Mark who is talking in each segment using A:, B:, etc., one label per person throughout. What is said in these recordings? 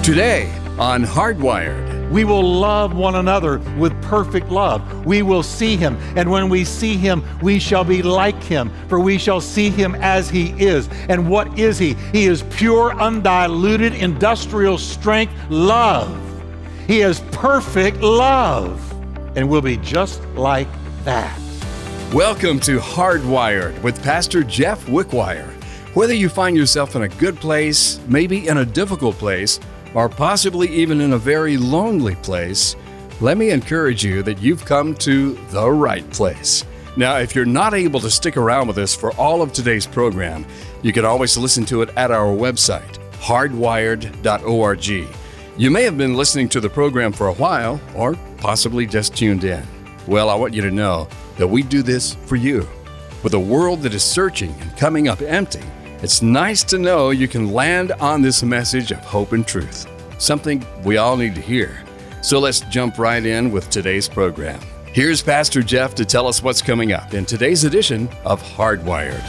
A: Today on Hardwired.
B: We will love one another with perfect love. We will see him, and when we see him, we shall be like him, for we shall see him as he is. And what is he? He is pure, undiluted, industrial strength love. He is perfect love, and we'll be just like that.
A: Welcome to Hardwired with Pastor Jeff Wickwire. Whether you find yourself in a good place, maybe in a difficult place, or possibly even in a very lonely place, let me encourage you that you've come to the right place. Now, if you're not able to stick around with us for all of today's program, you can always listen to it at our website, hardwired.org. You may have been listening to the program for a while, or possibly just tuned in. Well, I want you to know that we do this for you. With a world that is searching and coming up empty, it's nice to know you can land on this message of hope and truth, something we all need to hear. So let's jump right in with today's program. Here's Pastor Jeff to tell us what's coming up in today's edition of Hardwired.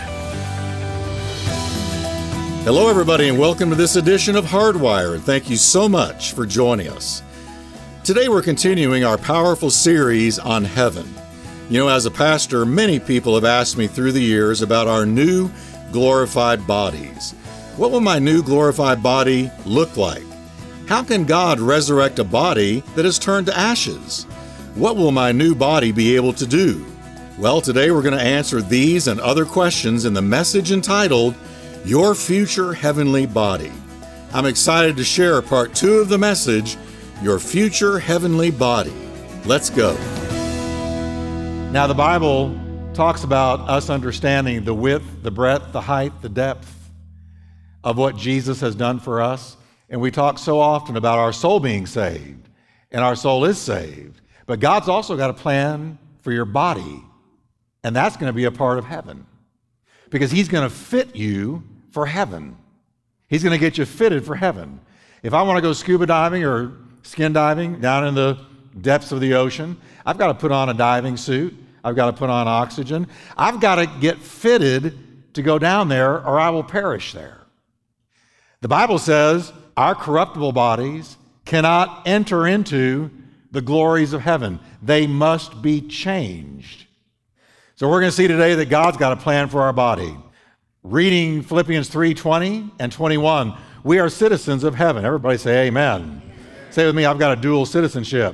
C: Hello, everybody, and welcome to this edition of Hardwired. Thank you so much for joining us. Today, we're continuing our powerful series on heaven. You know, as a pastor, many people have asked me through the years about our new glorified bodies. What will my new glorified body look like? How can God resurrect a body that has turned to ashes? What will my new body be able to do? Well, today we're going to answer these and other questions in the message entitled, Your Future Heavenly Body. I'm excited to share part 2 of the message, Your Future Heavenly Body. Let's go.
B: Now, the Bible talks about us understanding the width, the breadth, the height, the depth of what Jesus has done for us. And we talk so often about our soul being saved, and our soul is saved. But God's also got a plan for your body, and that's going to be a part of heaven, because he's going to fit you for heaven. He's going to get you fitted for heaven. If I want to go scuba diving or skin diving down in the depths of the ocean, I've got to put on a diving suit. I've got to put on oxygen. I've got to get fitted to go down there, or I will perish there. The Bible says our corruptible bodies cannot enter into the glories of heaven. They must be changed. So we're going to see today that God's got a plan for our body. Reading Philippians 3:20 and 21, we are citizens of heaven. Everybody say amen. Amen. Say with me, I've got a dual citizenship.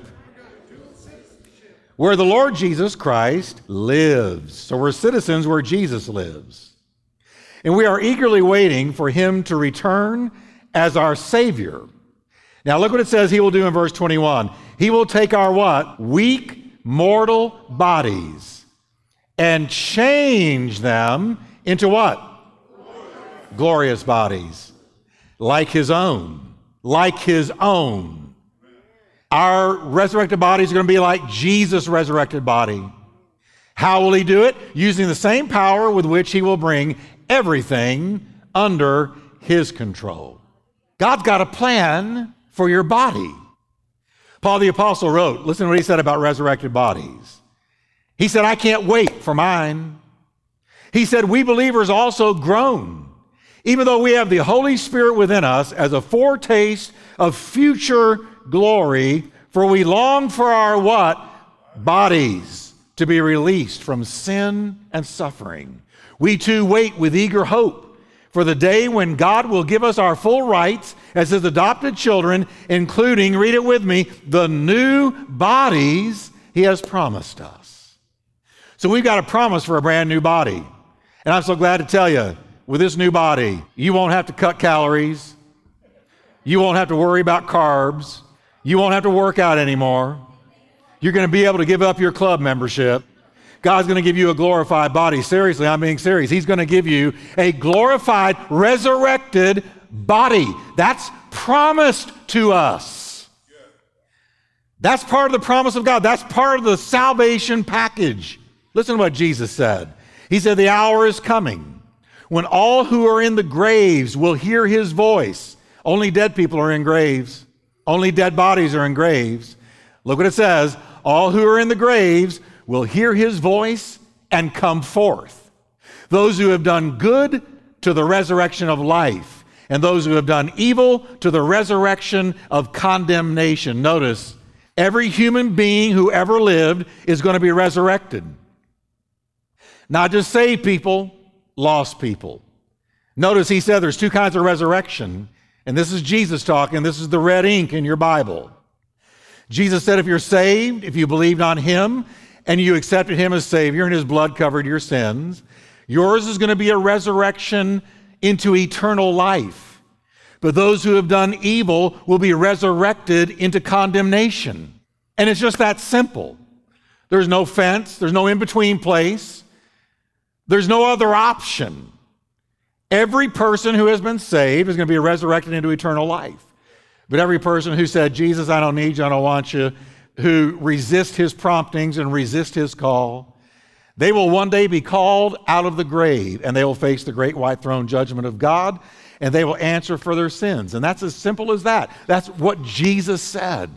B: Where the Lord Jesus Christ lives. So we're citizens where Jesus lives. And we are eagerly waiting for him to return as our Savior. Now look what it says he will do in verse 21. He will take our what? Weak, mortal bodies and change them into what? Glorious bodies. Like his own. Like his own. Our resurrected bodies are going to be like Jesus' resurrected body. How will he do it? Using the same power with which he will bring everything under his control. God's got a plan for your body. Paul the Apostle wrote, listen to what he said about resurrected bodies. He said, I can't wait for mine. He said, we believers also groan, even though we have the Holy Spirit within us as a foretaste of future glory, for we long for our what? Bodies to be released from sin and suffering. We too wait with eager hope for the day when God will give us our full rights as his adopted children, including, read it with me, the new bodies he has promised us. So we've got a promise for a brand new body. And I'm so glad to tell you, with this new body, you won't have to cut calories. You won't have to worry about carbs. You won't have to work out anymore. You're going to be able to give up your club membership. God's going to give you a glorified body. Seriously, I'm being serious. He's going to give you a glorified, resurrected body. That's promised to us. That's part of the promise of God. That's part of the salvation package. Listen to what Jesus said. He said, the hour is coming when all who are in the graves will hear his voice. Only dead people are in graves. Only dead bodies are in graves. Look what it says. All who are in the graves will hear his voice and come forth. Those who have done good to the resurrection of life, and those who have done evil to the resurrection of condemnation. Notice, every human being who ever lived is going to be resurrected. Not just saved people, lost people. Notice he said there's two kinds of resurrection, and this is Jesus talking. This is the red ink in your Bible. Jesus said if you're saved, if you believed on him, and you accepted him as Savior and his blood covered your sins, yours is going to be a resurrection into eternal life. But those who have done evil will be resurrected into condemnation. And it's just that simple. There's no fence, there's no in-between place, there's no other option. Every person who has been saved is going to be resurrected into eternal life. But every person who said, Jesus, I don't need you, I don't want you, who resist his promptings and resist his call, they will one day be called out of the grave, and they will face the great white throne judgment of God, and they will answer for their sins. And that's as simple as that. That's what Jesus said.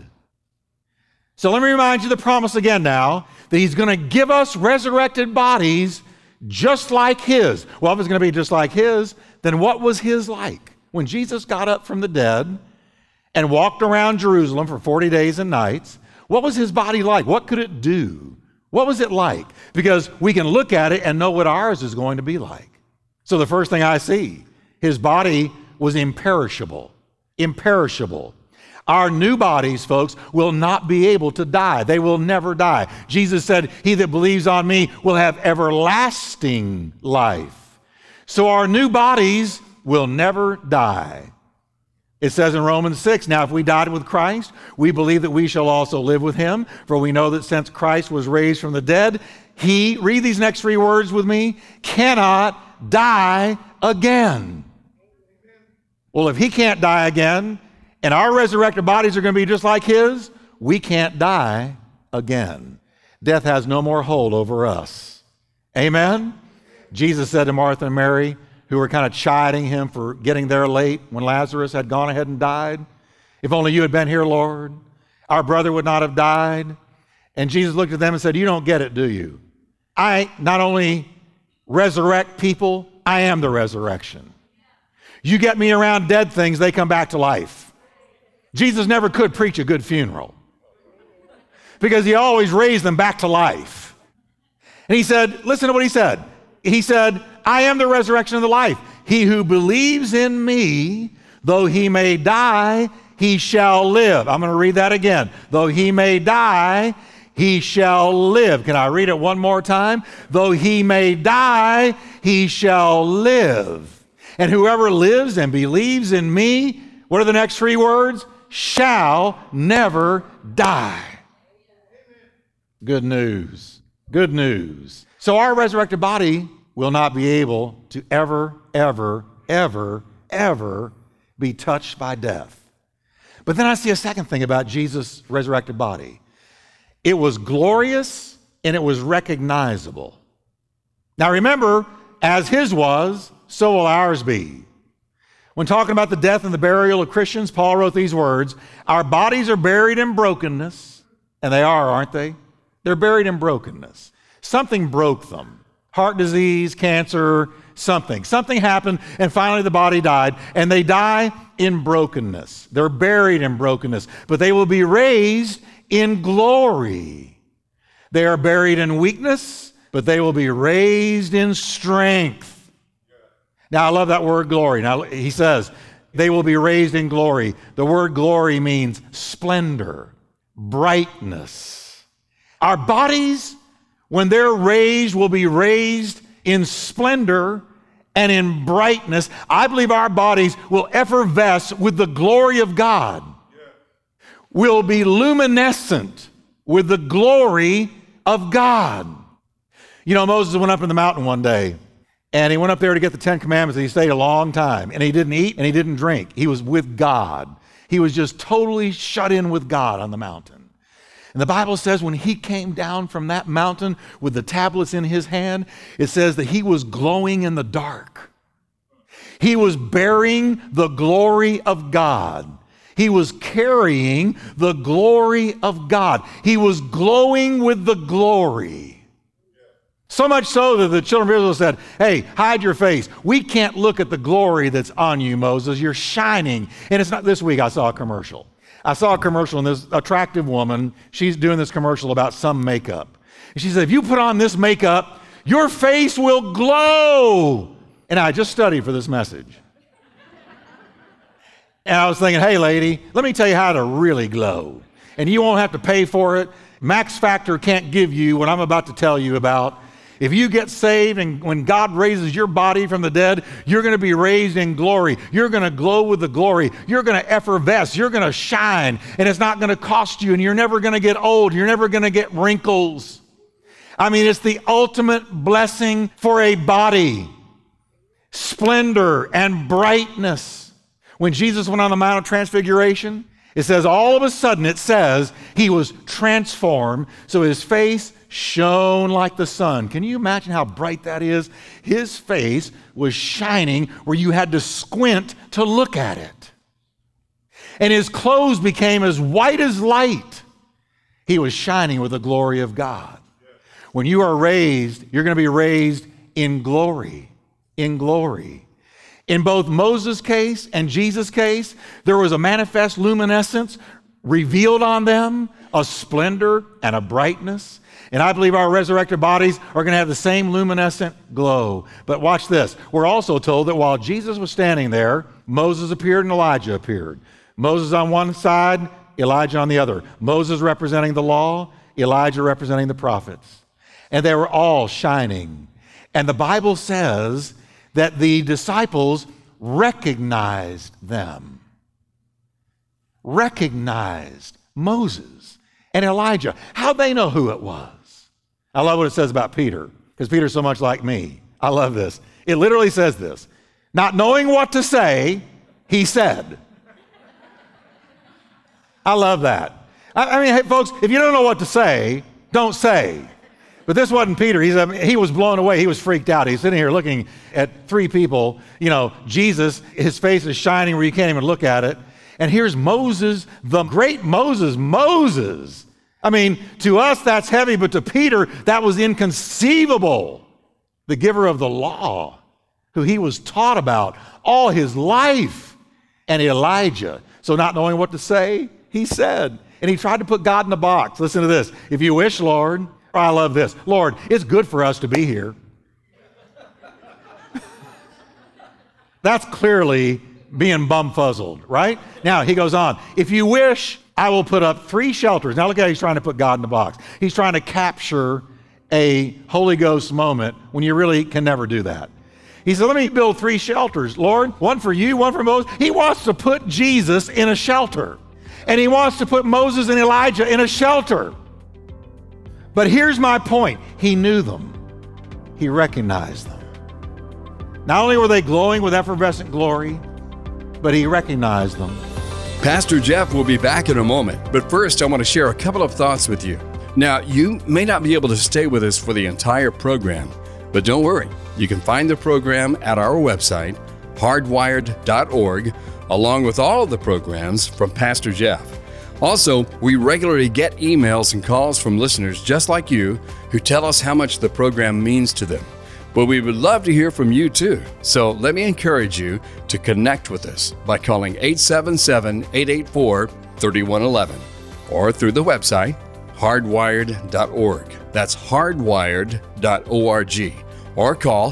B: So let me remind you the promise again now, that he's going to give us resurrected bodies just like his. Well, if it's going to be just like his, then what was his like? When Jesus got up from the dead and walked around Jerusalem for 40 days and nights, what was his body like? What could it do? What was it like? Because we can look at it and know what ours is going to be like. So the first thing I see, his body was imperishable. Imperishable. Our new bodies, folks, will not be able to die. They will never die. Jesus said, he that believes on me will have everlasting life. So our new bodies will never die. It says in Romans 6, now if we died with Christ, we believe that we shall also live with him. For we know that since Christ was raised from the dead, he, read these next three words with me, cannot die again. Well, if he can't die again, and our resurrected bodies are going to be just like his, we can't die again. Death has no more hold over us. Amen? Jesus said to Martha and Mary, who were kind of chiding him for getting there late when Lazarus had gone ahead and died, if only you had been here, Lord, our brother would not have died. And Jesus looked at them and said, you don't get it, do you? I not only resurrect people, I am the resurrection. You get me around dead things, they come back to life. Jesus never could preach a good funeral because he always raised them back to life. And he said, listen to what he said. He said, I am the resurrection and the life. He who believes in me, though he may die, he shall live. I'm going to read that again. Though he may die, he shall live. Can I read it one more time? Though he may die, he shall live. And whoever lives and believes in me, what are the next three words? Shall never die. Good news. Good news. So our resurrected body will not be able to ever be touched by death. But then I see a second thing about Jesus' resurrected body. It was glorious and it was recognizable. Now remember, as his was, so will ours be. When talking about the death and the burial of Christians, Paul wrote these words, our bodies are buried in brokenness, and they are, aren't they? They're buried in brokenness. Something broke them. Heart disease, cancer, something. Something happened, and finally the body died, and they die in brokenness. They're buried in brokenness, but they will be raised in glory. They are buried in weakness, but they will be raised in strength. Now, I love that word glory. Now, he says, they will be raised in glory. The word glory means splendor, brightness. Our bodies, when they're raised, will be raised in splendor and in brightness. I believe our bodies will effervesce with the glory of God. Will be luminescent with the glory of God. You know, Moses went up in the mountain one day, and he went up there to get the 10 Commandments, and he stayed a long time. And he didn't eat and he didn't drink. He was with God. He was just totally shut in with God on the mountain. And the Bible says when he came down from that mountain with the tablets in his hand, it says that he was glowing in the dark. He was bearing the glory of God. He was carrying the glory of God. He was glowing with the glory. So much so that the children of Israel said, hey, hide your face. We can't look at the glory that's on you, Moses. You're shining. And it's not this week I saw a commercial. I saw a commercial, and this attractive woman, she's doing this commercial about some makeup. And she said, if you put on this makeup, your face will glow. And I just studied for this message. And I was thinking, hey, lady, let me tell you how to really glow. And you won't have to pay for it. Max Factor can't give you what I'm about to tell you about. If you get saved and when God raises your body from the dead, you're going to be raised in glory. You're going to glow with the glory. You're going to effervesce. You're going to shine. And it's not going to cost you. And you're never going to get old. You're never going to get wrinkles. I mean, it's the ultimate blessing for a body. Splendor and brightness. When Jesus went on the Mount of Transfiguration, it says all of a sudden, it says he was transformed. So his face shone like the sun. Can you imagine how bright that is? His face was shining where you had to squint to look at it. And his clothes became as white as light. He was shining with the glory of God. When you are raised, you're going to be raised in glory. In glory. In both Moses' case and Jesus' case, there was a manifest luminescence revealed on them, a splendor and a brightness. And I believe our resurrected bodies are going to have the same luminescent glow. But watch this. We're also told that while Jesus was standing there, Moses appeared and Elijah appeared. Moses on one side, Elijah on the other. Moses representing the law, Elijah representing the prophets. And they were all shining. And the Bible says that the disciples recognized them. Recognized Moses and Elijah. How'd they know who it was? I love what it says about Peter, because Peter's so much like me. I love this. It literally says this. Not knowing what to say, he said. I love that. I mean, hey, folks, if you don't know what to say, don't say. But this wasn't Peter. He was blown away. He was freaked out. He's sitting here looking at three people. You know, Jesus, his face is shining where you can't even look at it. And here's Moses, the great Moses. Moses. I mean, to us, that's heavy, but to Peter, that was inconceivable. The giver of the law, who he was taught about all his life. And Elijah. So not knowing what to say, he said. And he tried to put God in a box. Listen to this. If you wish, Lord, I love this. Lord, it's good for us to be here. That's clearly being bumfuzzled, right? Now, he goes on. If you wish, I will put up 3 shelters. Now, look how he's trying to put God in the box. He's trying to capture a Holy Ghost moment when you really can never do that. He said, let me build 3 shelters. Lord, one for you, one for Moses. He wants to put Jesus in a shelter. And he wants to put Moses and Elijah in a shelter. But here's my point. He knew them. He recognized them. Not only were they glowing with effervescent glory, but he recognized them.
A: Pastor Jeff will be back in a moment, but first I want to share a couple of thoughts with you. Now, you may not be able to stay with us for the entire program, but don't worry. You can find the program at our website, hardwired.org, along with all of the programs from Pastor Jeff. Also, we regularly get emails and calls from listeners just like you who tell us how much the program means to them. But we would love to hear from you too. So let me encourage you to connect with us by calling 877-884-3111 or through the website, hardwired.org. That's hardwired.org. Or call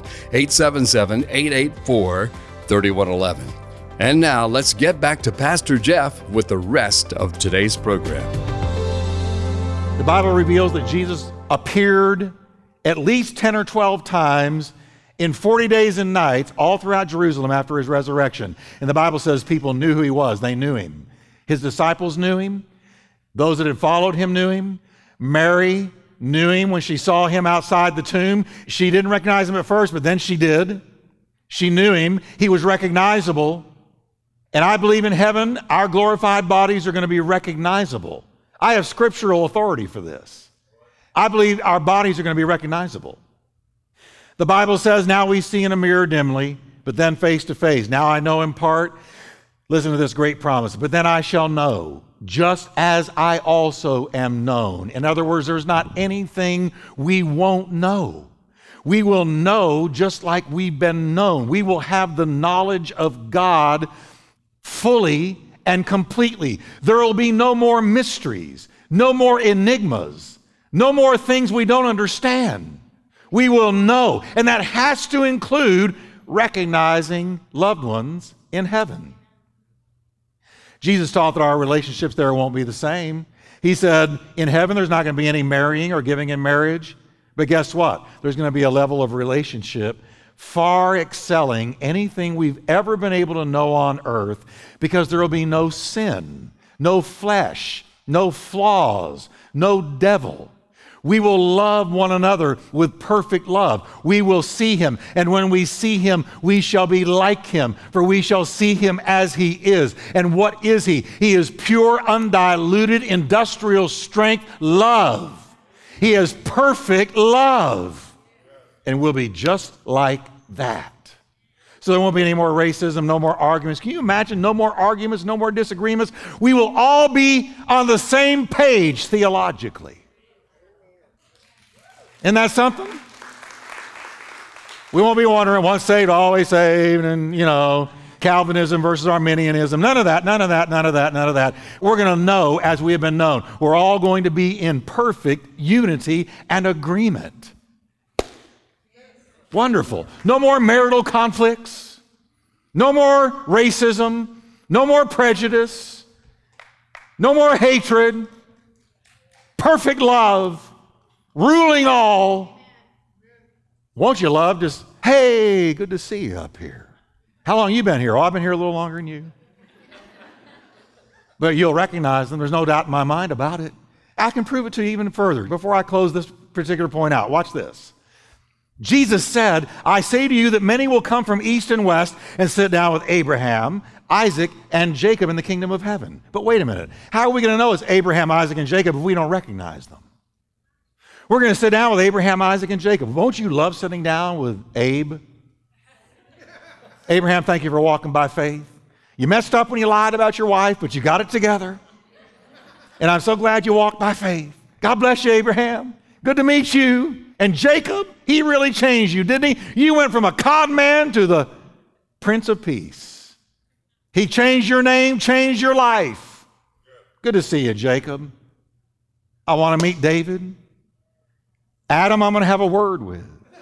A: 877-884-3111. And now let's get back to Pastor Jeff with the rest of today's program.
B: The Bible reveals that Jesus appeared at least 10 or 12 times in 40 days and nights all throughout Jerusalem after his resurrection. And the Bible says people knew who he was. They knew him. His disciples knew him. Those that had followed him knew him. Mary knew him when she saw him outside the tomb. She didn't recognize him at first, but then she did. She knew him. He was recognizable. And I believe in heaven, our glorified bodies are going to be recognizable. I have scriptural authority for this. I believe our bodies are going to be recognizable. The Bible says, now we see in a mirror dimly, but then face to face. Now I know in part. Listen to this great promise. But then I shall know, just as I also am known. In other words, there's not anything we won't know. We will know just like we've been known. We will have the knowledge of God fully and completely. There will be no more mysteries, no more enigmas, no more things we don't understand. We will know. And that has to include recognizing loved ones in heaven. Jesus taught that our relationships there won't be the same. He said, in heaven, there's not going to be any marrying or giving in marriage. But guess what? There's going to be a level of relationship far excelling anything we've ever been able to know on earth, because there will be no sin, no flesh, no flaws, no devil. We will love one another with perfect love. We will see him, and when we see him, we shall be like him, for we shall see him as he is. And what is he? He is pure, undiluted, industrial strength love. He is perfect love, and we'll be just like that. So there won't be any more racism, no more arguments. Can you imagine? No more arguments, no more disagreements. We will all be on the same page theologically. Isn't that something? We won't be wondering, once saved, always saved, and, Calvinism versus Arminianism. None of that, none of that, none of that, none of that. We're going to know as we have been known. We're all going to be in perfect unity and agreement. Wonderful. No more marital conflicts. No more racism. No more prejudice. No more hatred. Perfect love. Ruling all. Won't you love just, hey, good to see you up here. How long you been here? Oh, I've been here a little longer than you. But you'll recognize them. There's no doubt in my mind about it. I can prove it to you even further before I close this particular point out. Watch this. Jesus said, I say to you that many will come from east and west and sit down with Abraham, Isaac, and Jacob in the kingdom of heaven. But wait a minute. How are we going to know it's Abraham, Isaac, and Jacob if we don't recognize them? We're going to sit down with Abraham, Isaac, and Jacob. Won't you love sitting down with Abe? Abraham, thank you for walking by faith. You messed up when you lied about your wife, but you got it together. And I'm so glad you walked by faith. God bless you, Abraham. Good to meet you. And Jacob, he really changed you, didn't he? You went from a con man to the Prince of Peace. He changed your name, changed your life. Good to see you, Jacob. I want to meet David. Adam, I'm going to have a word with.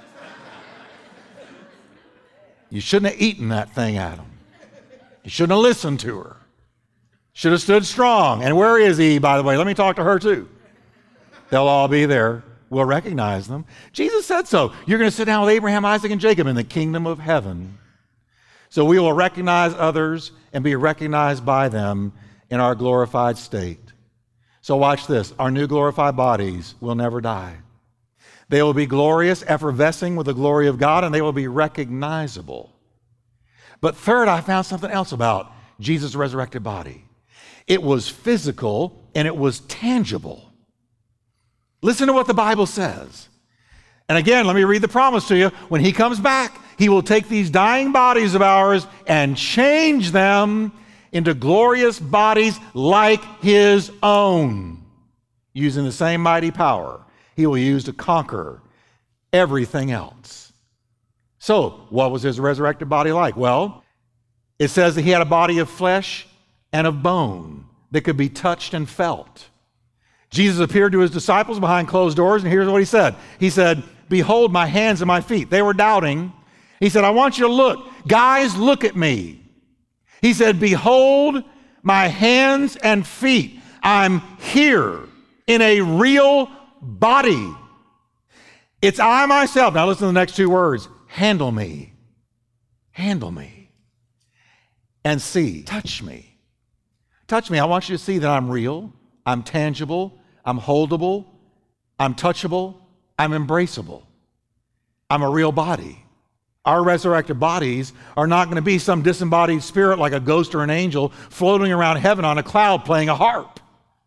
B: You shouldn't have eaten that thing, Adam. You shouldn't have listened to her. Should have stood strong. And where is Eve, by the way? Let me talk to her too. They'll all be there. We'll recognize them. Jesus said so. You're going to sit down with Abraham, Isaac, and Jacob in the kingdom of heaven. So we will recognize others and be recognized by them in our glorified state. So watch this. Our new glorified bodies will never die. They will be glorious, effervescing with the glory of God, and they will be recognizable. But third, I found something else about Jesus' resurrected body. It was physical and it was tangible. Listen to what the Bible says. And again, let me read the promise to you. When he comes back, he will take these dying bodies of ours and change them into glorious bodies like his own, using the same mighty power he will use to conquer everything else. So, what was his resurrected body like? Well, it says that he had a body of flesh and of bone that could be touched and felt. Jesus appeared to his disciples behind closed doors, and here's what he said. He said, behold my hands and my feet. They were doubting. He said, I want you to look. Guys, look at me. He said, behold my hands and feet. I'm here in a real body. It's I myself. Now listen to the next two words. Handle me. Handle me. And see. Touch me. Touch me. I want you to see that I'm real. I'm tangible. I'm holdable. I'm touchable. I'm embraceable. I'm a real body. Our resurrected bodies are not going to be some disembodied spirit like a ghost or an angel floating around heaven on a cloud playing a harp.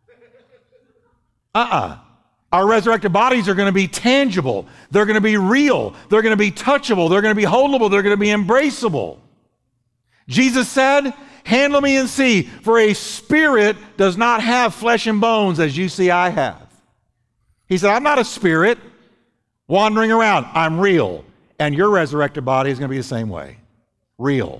B: Our resurrected bodies are going to be tangible. They're going to be real. They're going to be touchable. They're going to be holdable. They're going to be embraceable. Jesus said, handle me and see, for a spirit does not have flesh and bones as you see I have. He said, I'm not a spirit. wandering around. I'm real. And your resurrected body is going to be the same way. Real.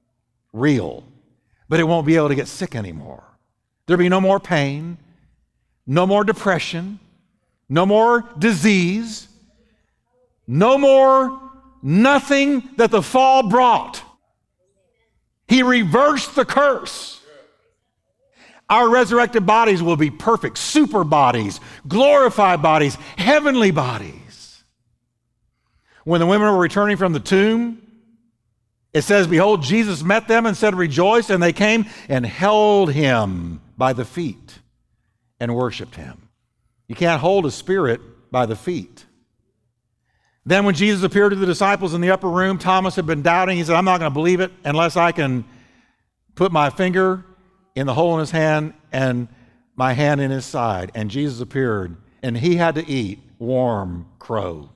B: But it won't be able to get sick anymore. There'll be no more pain, no more depression, no more disease, no more nothing that the fall brought. He reversed the curse. Our resurrected bodies will be perfect, super bodies, glorified bodies, heavenly bodies. When the women were returning from the tomb, it says, behold, Jesus met them and said, rejoice. And they came and held him by the feet and worshiped him. You can't hold a spirit by the feet. Then when Jesus appeared to the disciples in the upper room, Thomas had been doubting. He said, I'm not going to believe it unless I can put my finger in the hole in his hand and my hand in his side. And Jesus appeared, and he had to eat warm crow.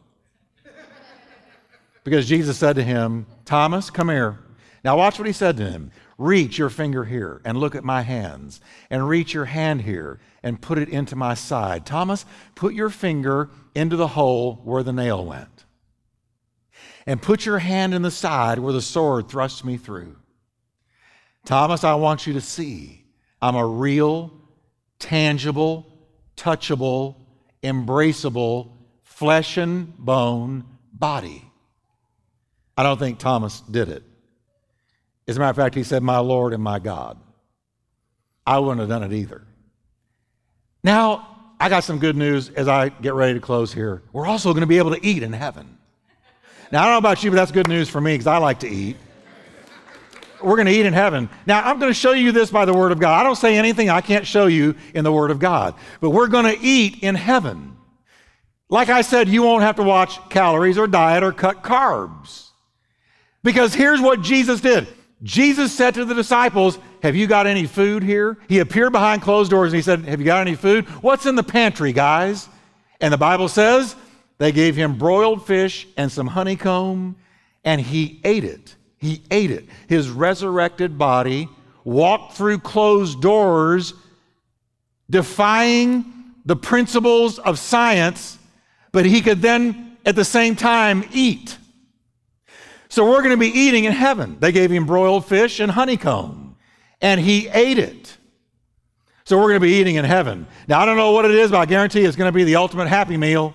B: Because Jesus said to him, Thomas, come here. Now watch what he said to him. Reach your finger here and look at my hands, and reach your hand here and put it into my side. Thomas, put your finger into the hole where the nail went, and put your hand in the side where the sword thrust me through. Thomas, I want you to see I'm a real, tangible, touchable, embraceable, flesh and bone body. I don't think Thomas did it. As a matter of fact, he said, my Lord and my God. I wouldn't have done it either. Now, I got some good news as I get ready to close here. We're also going to be able to eat in heaven. Now, I don't know about you, but that's good news for me because I like to eat. We're going to eat in heaven. Now, I'm going to show you this by the Word of God. I don't say anything I can't show you in the Word of God, but we're going to eat in heaven. Like I said, you won't have to watch calories or diet or cut carbs. Because here's what Jesus did. Jesus said to the disciples, have you got any food here? He appeared behind closed doors and he said, have you got any food? What's in the pantry, guys? And the Bible says they gave him broiled fish and some honeycomb, and he ate it. He ate it. His resurrected body walked through closed doors, defying the principles of science, but he could then at the same time eat. So we're going to be eating in heaven. They gave him broiled fish and honeycomb, and he ate it. So we're going to be eating in heaven. Now, I don't know what it is, but I guarantee it's going to be the ultimate happy meal.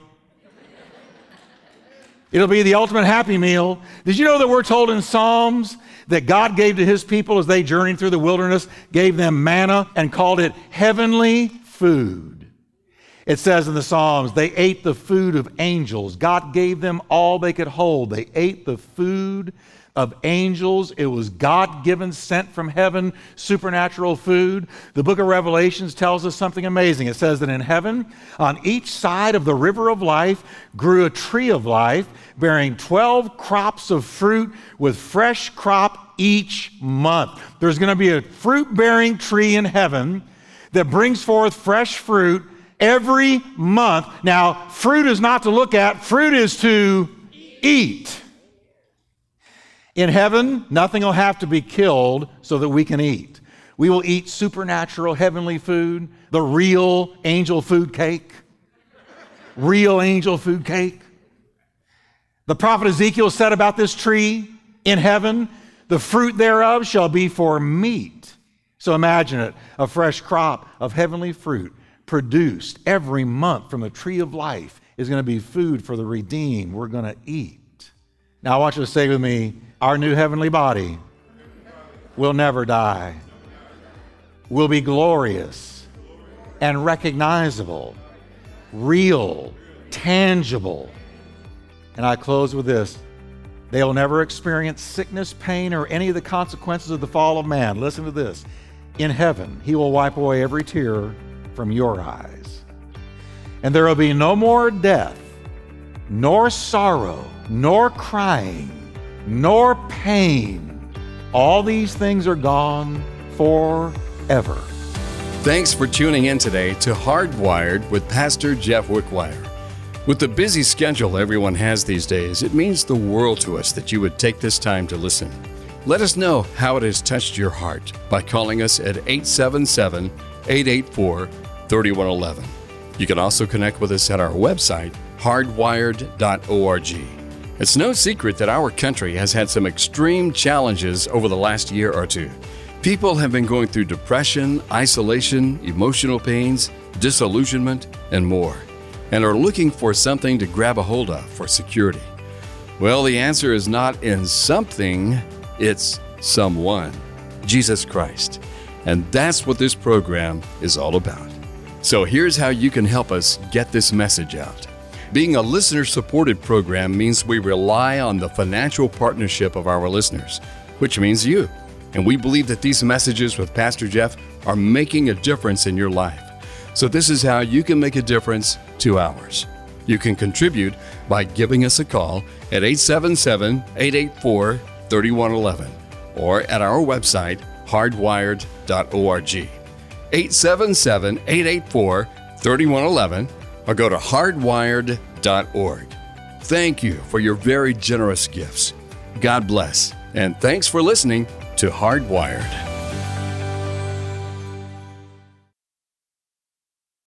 B: It'll be the ultimate happy meal. Did you know that we're told in Psalms that God gave to his people as they journeyed through the wilderness, gave them manna and called it heavenly food? It says in the Psalms, they ate the food of angels. God gave them all they could hold. They ate the food of angels. It was God-given, sent from heaven, supernatural food. The book of Revelations tells us something amazing. It says that in heaven, on each side of the river of life, grew a tree of life, bearing 12 crops of fruit with fresh crop each month. There's going to be a fruit-bearing tree in heaven that brings forth fresh fruit every month. Now, fruit is not to look at, fruit is to eat. In heaven, nothing will have to be killed so that we can eat. We will eat supernatural heavenly food, the real angel food cake. Real angel food cake. The prophet Ezekiel said about this tree in heaven, the fruit thereof shall be for meat. So imagine it, a fresh crop of heavenly fruit produced every month from the tree of life is going to be food for the redeemed. We're going to eat. Now I want you to say with me, our new heavenly body will never die, will be glorious and recognizable, real, tangible. And I close with this. They'll never experience sickness, pain, or any of the consequences of the fall of man. Listen to this. In heaven, he will wipe away every tear from your eyes. And there will be no more death, nor sorrow, nor crying, nor pain. All these things are gone forever.
A: Thanks for tuning in today to Hardwired with Pastor Jeff Wickwire. With the busy schedule everyone has these days, it means the world to us that you would take this time to listen. Let us know how it has touched your heart by calling us at 877-884-3111. You can also connect with us at our website, hardwired.org. It's no secret that our country has had some extreme challenges over the last year or two. People have been going through depression, isolation, emotional pains, disillusionment, and more, and are looking for something to grab a hold of for security. Well, the answer is not in something, it's someone, Jesus Christ. And that's what this program is all about. So here's how you can help us get this message out. Being a listener-supported program means we rely on the financial partnership of our listeners, which means you. And we believe that these messages with Pastor Jeff are making a difference in your life. So this is how you can make a difference to ours. You can contribute by giving us a call at 877-884-3111 or at our website, hardwired.org. 877-884-3111 or go to hardwired.org. Thank you for your very generous gifts. God bless, and thanks for listening to Hardwired.